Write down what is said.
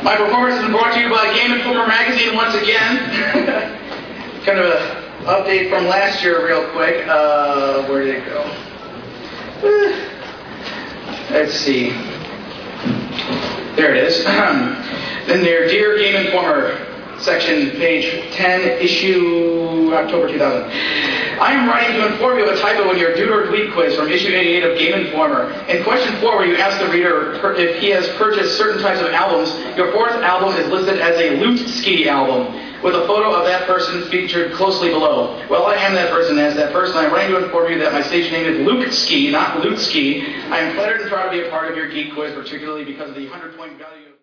My performance has been brought to you by Game Informer magazine once again. Kind of an update from last year real quick. Where did it go? Let's see. There it is. In their Dear Game Informer section, page 10, issue October 2000. I am writing to inform you of a typo in your Dude or Dweeb quiz from issue 88 of Game Informer. In question 4, where you ask the reader if he has purchased certain types of albums, your fourth album is listed as a Loot Ski album, with a photo of that person featured closely below. Well, I am that person. As that person, I'm writing to inform you that my stage name is Luke Ski, not Loot Ski. I am flattered and proud to be a part of your geek quiz, particularly because of the 100-point value.